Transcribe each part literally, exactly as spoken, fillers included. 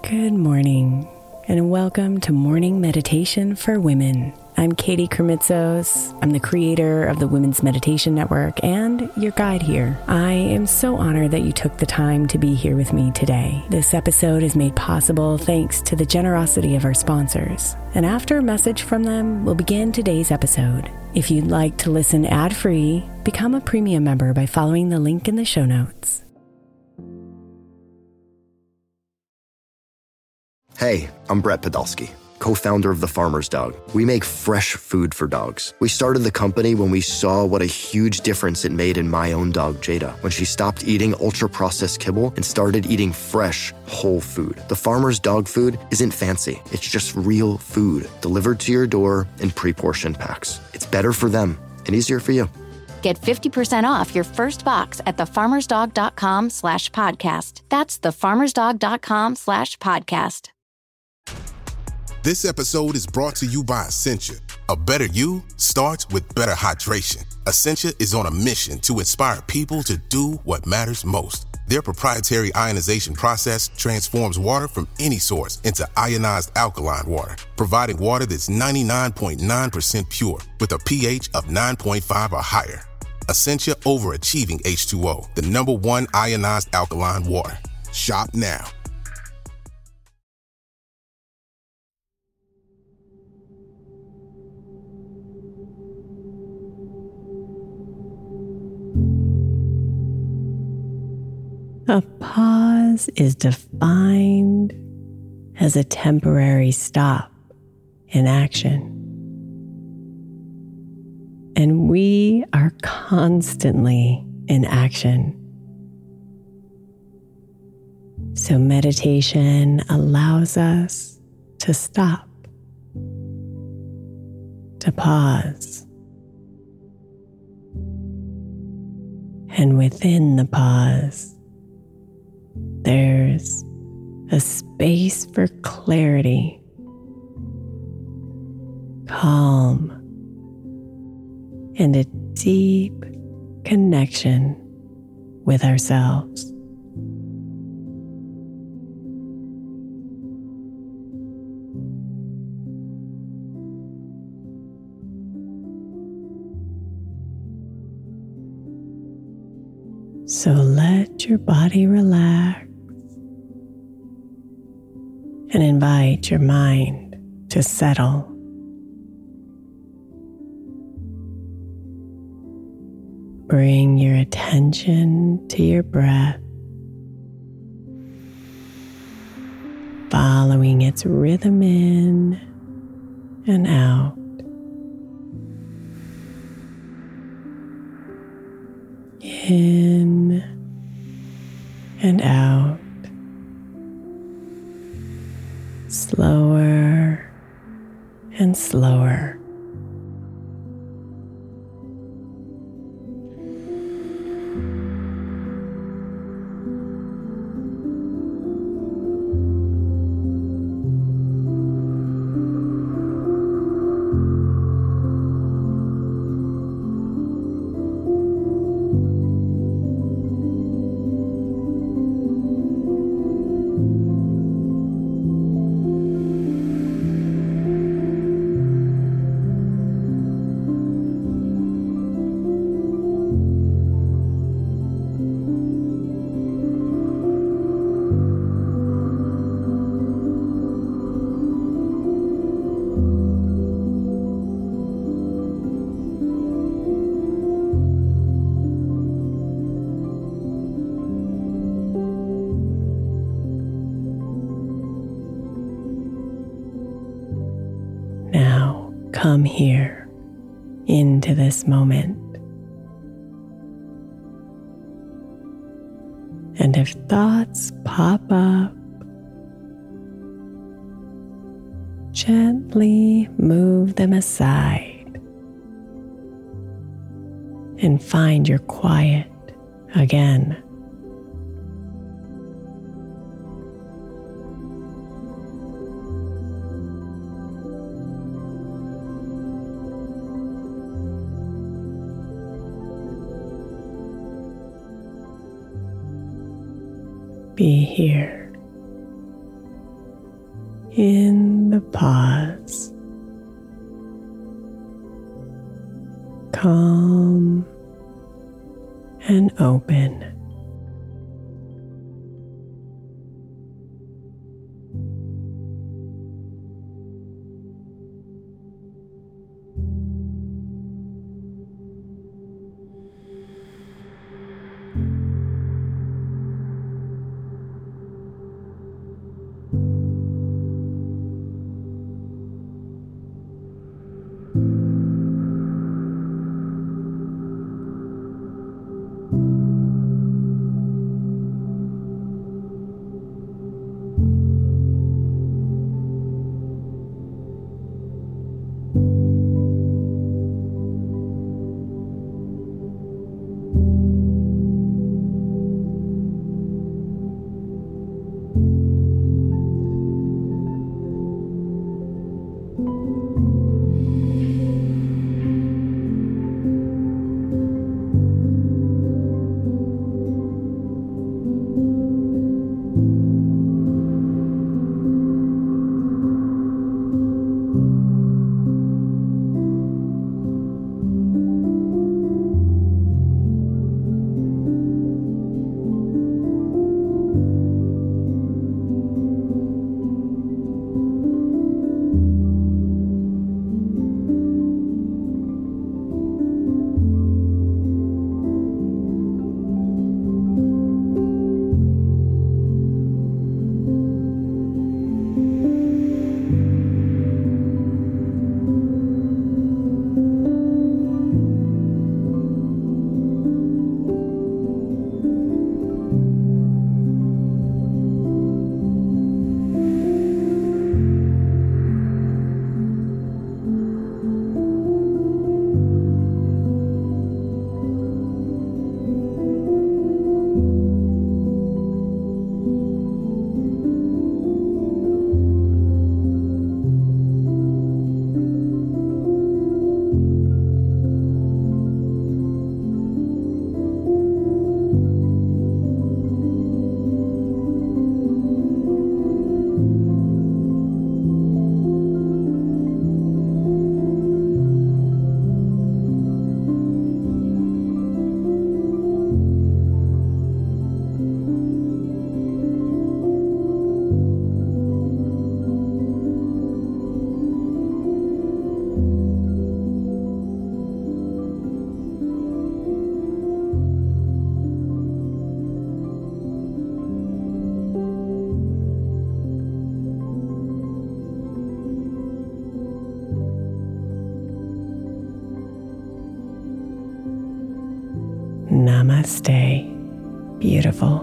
Good morning, and welcome to Morning Meditation for Women. I'm Katie Kremitzos. I'm the creator of the Women's Meditation Network and your guide here. I am so honored that you took the time to be here with me today. This episode is made possible thanks to the generosity of our sponsors. And after a message from them, we'll begin today's episode. If you'd like to listen ad-free, become a premium member by following the link in the show notes. Hey, I'm Brett Podolsky, co-founder of The Farmer's Dog. We make fresh food for dogs. We started the company when we saw what a huge difference it made in my own dog, Jada, when she stopped eating ultra-processed kibble and started eating fresh, whole food. The Farmer's Dog food isn't fancy. It's just real food delivered to your door in pre-portioned packs. It's better for them and easier for you. Get fifty percent off your first box at thefarmersdog.com slash podcast. That's thefarmersdog.com slash podcast. This episode is brought to you by Essentia. A better you starts with better hydration. Essentia is on a mission to inspire people to do what matters most. Their proprietary ionization process transforms water from any source into ionized alkaline water, providing water that's ninety-nine point nine percent pure with a pH of nine point five or higher. Essentia Overachieving H two O, the number one ionized alkaline water. Shop now. A pause is defined as a temporary stop in action. And we are constantly in action. So meditation allows us to stop, to pause. And within the pause, there's a space for clarity, calm, and a deep connection with ourselves. So let your body relax and invite your mind to settle. Bring your attention to your breath, following its rhythm in and out. In and out. Slower and slower. Now come here into this moment. And if thoughts pop up, gently move them aside and find your quiet again. Be here in the pause. Calm and open. Namaste, beautiful.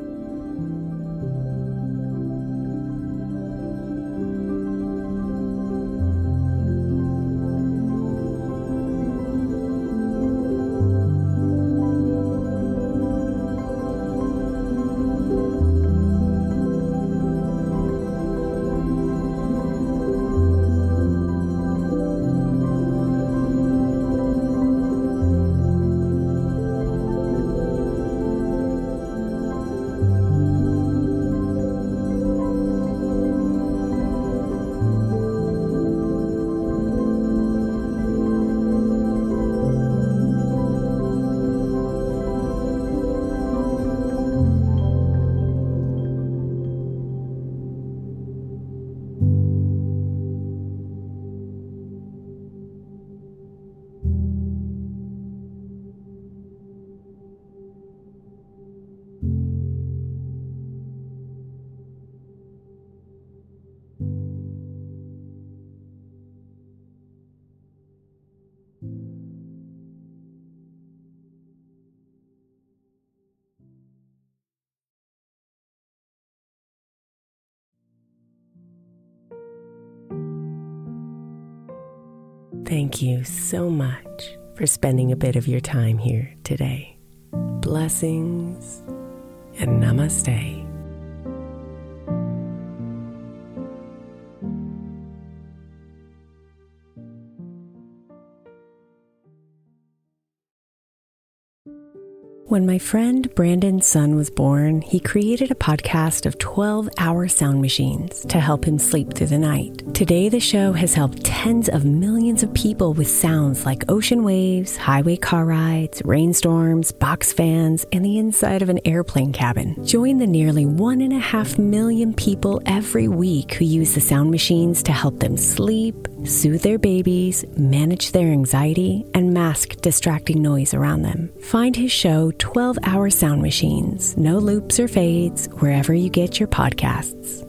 Thank you so much for spending a bit of your time here today. Blessings and namaste. When my friend Brandon's son was born, he created a podcast of twelve-hour sound machines to help him sleep through the night. Today, the show has helped tens of millions of people with sounds like ocean waves, highway car rides, rainstorms, box fans, and the inside of an airplane cabin. Join the nearly one and a half million people every week who use the sound machines to help them sleep, soothe their babies, manage their anxiety, and mask distracting noise around them. Find his show, twelve-hour Sound Machines, no loops or fades, wherever you get your podcasts.